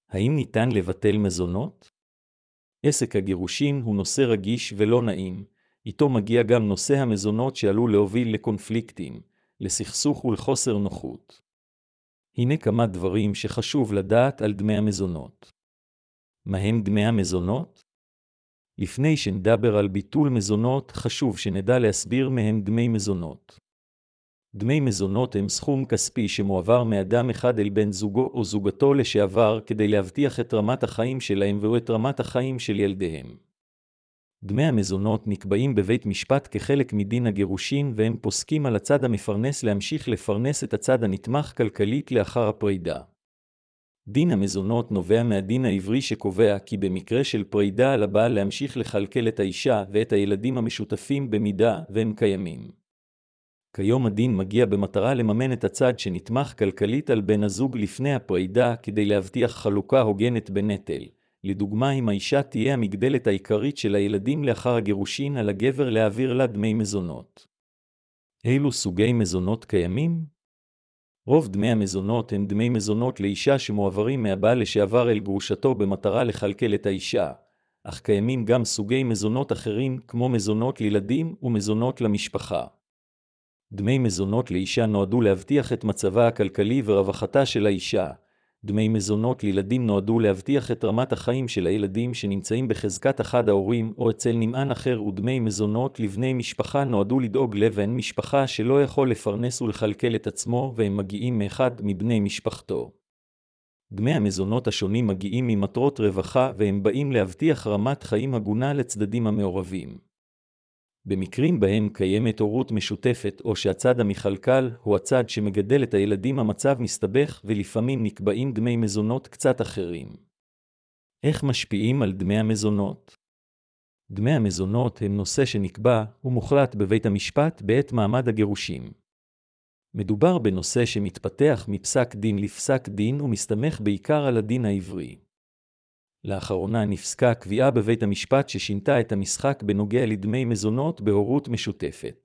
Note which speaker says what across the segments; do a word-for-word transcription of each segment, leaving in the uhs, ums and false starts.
Speaker 1: האם ניתן לבטל מזונות? עסק הגירושין הוא נושא רגיש ולא נעים, איתו מגיע גם נושא המזונות שעלול להוביל לקונפליקטים, לסכסוך ולחוסר נוחות. הנה כמה דברים שחשוב לדעת על דמי המזונות. מהם דמי המזונות? לפני שנדבר על ביטול מזונות, חשוב שנדע להסביר מהם דמי מזונות. דמי מזונות הם סכום כספי שמועבר מאדם אחד אל בן זוגו או זוגתו לשעבר כדי להבטיח את רמת החיים שלהם ואת רמת החיים של ילדיהם. דמי המזונות נקבעים בבית משפט כחלק מדין הגירושין, והם פוסקים על הצד המפרנס להמשיך לפרנס את הצד הנתמך כלכלית לאחר הפרידה. דין המזונות נובע מהדין העברי שקובע כי במקרה של פרידה על הבעל להמשיך לכלכל את האישה ואת הילדים המשותפים במידה והם קיימים. כיום הדין מגיע במטרה לממן את הצד שנתמך כלכלית על בן הזוג לפני הפרידה כדי להבטיח חלוקה הוגנת בנטל. לדוגמה, אם האישה תהיה המגדלת העיקרית של הילדים לאחר הגירושין, על הגבר להעביר לה דמי מזונות. אילו סוגי מזונות קיימים? רוב דמי המזונות הם דמי מזונות לאישה שמועברים מהבעל לשעבר אל גרושתו במטרה לכלכל את האישה, אך קיימים גם סוגי מזונות אחרים כמו מזונות לילדים ומזונות למשפחה. דמי מזונות לאישה נועדו להבטיח את מצבה הכלכלי ורווחתה של האישה. דמי מזונות לילדים נועדו להבטיח את רמת החיים של הילדים שנמצאים בחזקת אחד ההורים או אצל נמען אחר, ודמי מזונות לבני משפחה נועדו לדאוג לבן משפחה שלא יכול לפרנס ולכלכל את עצמו והם מגיעים מאחד מבני משפחתו. דמי המזונות השונים מגיעים ממטרות רווחה והם באים להבטיח רמת חיים הגונה לצדדים המעורבים. במקרים בהם קיימת הורות משותפת או שהצד המכלכל הוא הצד שמגדל את הילדים, המצב מסתבך ולפעמים נקבעים דמי מזונות קצת אחרים. איך משפיעים על דמי המזונות? דמי המזונות הם נושא שנקבע ומוחלט בבית המשפט בעת מעמד הגירושים. מדובר בנושא שמתפתח מפסק דין לפסק דין ומסתמך בעיקר על הדין העברי. לאחרונה נפסקה קביעה בבית המשפט ששינתה את המשחק בנוגע לדמי מזונות בהורות משותפת.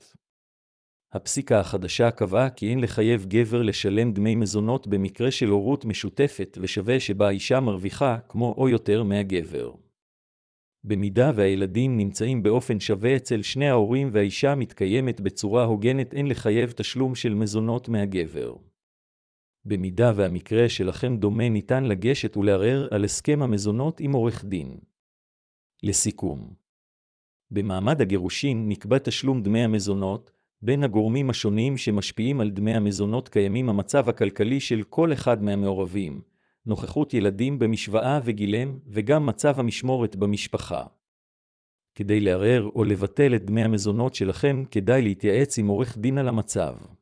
Speaker 1: הפסיקה החדשה קבעה כי אין לחייב גבר לשלם דמי מזונות במקרה של הורות משותפת ושווה שבה האישה מרוויחה כמו או יותר מהגבר. במידה והילדים נמצאים באופן שווה אצל שני ההורים והאישה מתקיימת בצורה הוגנת, אין לחייב תשלום של מזונות מהגבר. במידה והמקרה שלכם דומה, ניתן לגשת ולערער על הסכם המזונות עם עורך דין. לסיכום, במעמד הגירושין נקבע תשלום דמי המזונות. בין הגורמים השונים שמשפיעים על דמי המזונות קיימים המצב הכלכלי של כל אחד מהמעורבים, נוכחות ילדים במשוואה וגילם, וגם מצב המשמורת במשפחה. כדי לערער או לבטל את דמי המזונות שלכם, כדאי להתייעץ עם עורך דין על המצב.